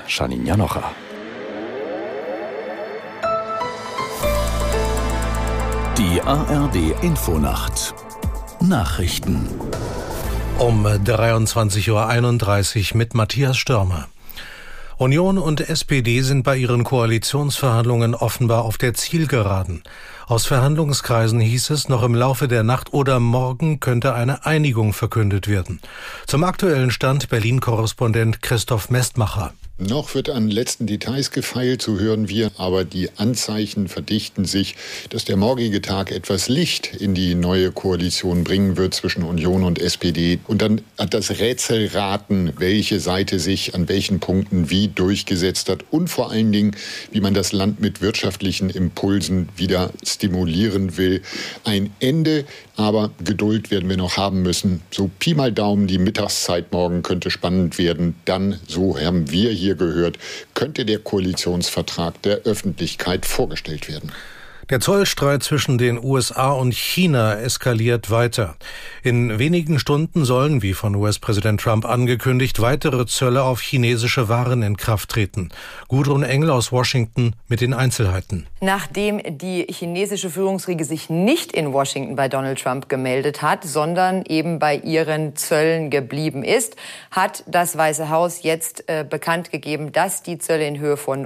Janine Janocha. Die ARD-Infonacht Nachrichten um 23:31 Uhr mit Matthias Störmer. Union und SPD sind bei ihren Koalitionsverhandlungen offenbar auf der Zielgeraden. Aus Verhandlungskreisen hieß es, noch im Laufe der Nacht oder morgen könnte eine Einigung verkündet werden. Zum aktuellen Stand Berlin-Korrespondent Christoph Mestmacher. Noch wird an letzten Details gefeilt, so hören wir, aber die Anzeichen verdichten sich, dass der morgige Tag etwas Licht in die neue Koalition bringen wird zwischen Union und SPD. Und dann hat das Rätselraten, welche Seite sich an welchen Punkten wie durchgesetzt hat und vor allen Dingen, wie man das Land mit wirtschaftlichen Impulsen wieder stimulieren will, ein Ende. Aber Geduld werden wir noch haben müssen. So Pi mal Daumen, die Mittagszeit morgen könnte spannend werden. Dann, so haben wir hier gehört, könnte der Koalitionsvertrag der Öffentlichkeit vorgestellt werden. Der Zollstreit zwischen den USA und China eskaliert weiter. In wenigen Stunden sollen, wie von US-Präsident Trump angekündigt, weitere Zölle auf chinesische Waren in Kraft treten. Gudrun Engel aus Washington mit den Einzelheiten. Nachdem die chinesische Führungsriege sich nicht in Washington bei Donald Trump gemeldet hat, sondern eben bei ihren Zöllen geblieben ist, hat das Weiße Haus jetzt bekannt gegeben, dass die Zölle in Höhe von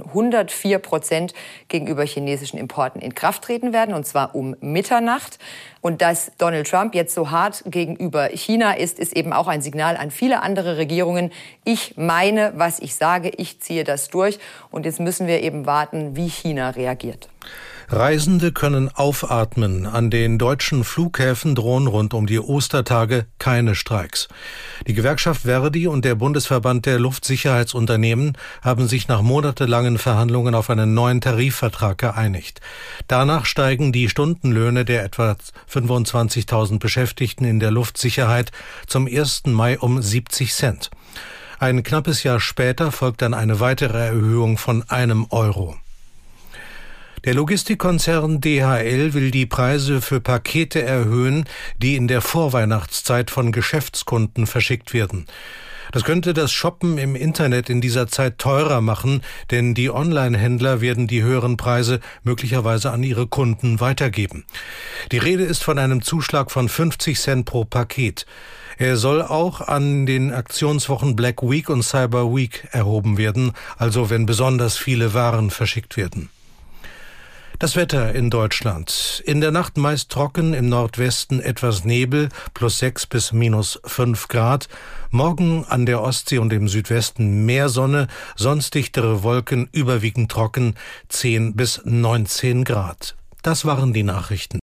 104% gegenüber chinesischen Importen in Kraft treten werden, und zwar um Mitternacht. Und dass Donald Trump jetzt so hart gegenüber China ist eben auch ein Signal an viele andere Regierungen. Ich meine, was ich sage, ich ziehe das durch. Und jetzt müssen wir eben warten, wie China reagiert. Reisende können aufatmen. An den deutschen Flughäfen drohen rund um die Ostertage keine Streiks. Die Gewerkschaft Verdi und der Bundesverband der Luftsicherheitsunternehmen haben sich nach monatelangen Verhandlungen auf einen neuen Tarifvertrag geeinigt. Danach steigen die Stundenlöhne der etwa 25.000 Beschäftigten in der Luftsicherheit zum 1. Mai um 70 Cent. Ein knappes Jahr später folgt dann eine weitere Erhöhung von €1. Der Logistikkonzern DHL will die Preise für Pakete erhöhen, die in der Vorweihnachtszeit von Geschäftskunden verschickt werden. Das könnte das Shoppen im Internet in dieser Zeit teurer machen, denn die Online-Händler werden die höheren Preise möglicherweise an ihre Kunden weitergeben. Die Rede ist von einem Zuschlag von 50 Cent pro Paket. Er soll auch an den Aktionswochen Black Week und Cyber Week erhoben werden, also wenn besonders viele Waren verschickt werden. Das Wetter in Deutschland. In der Nacht meist trocken, im Nordwesten etwas Nebel, +6 bis -5 Grad. Morgen an der Ostsee und im Südwesten mehr Sonne, sonst dichtere Wolken, überwiegend trocken, 10 bis 19 Grad. Das waren die Nachrichten.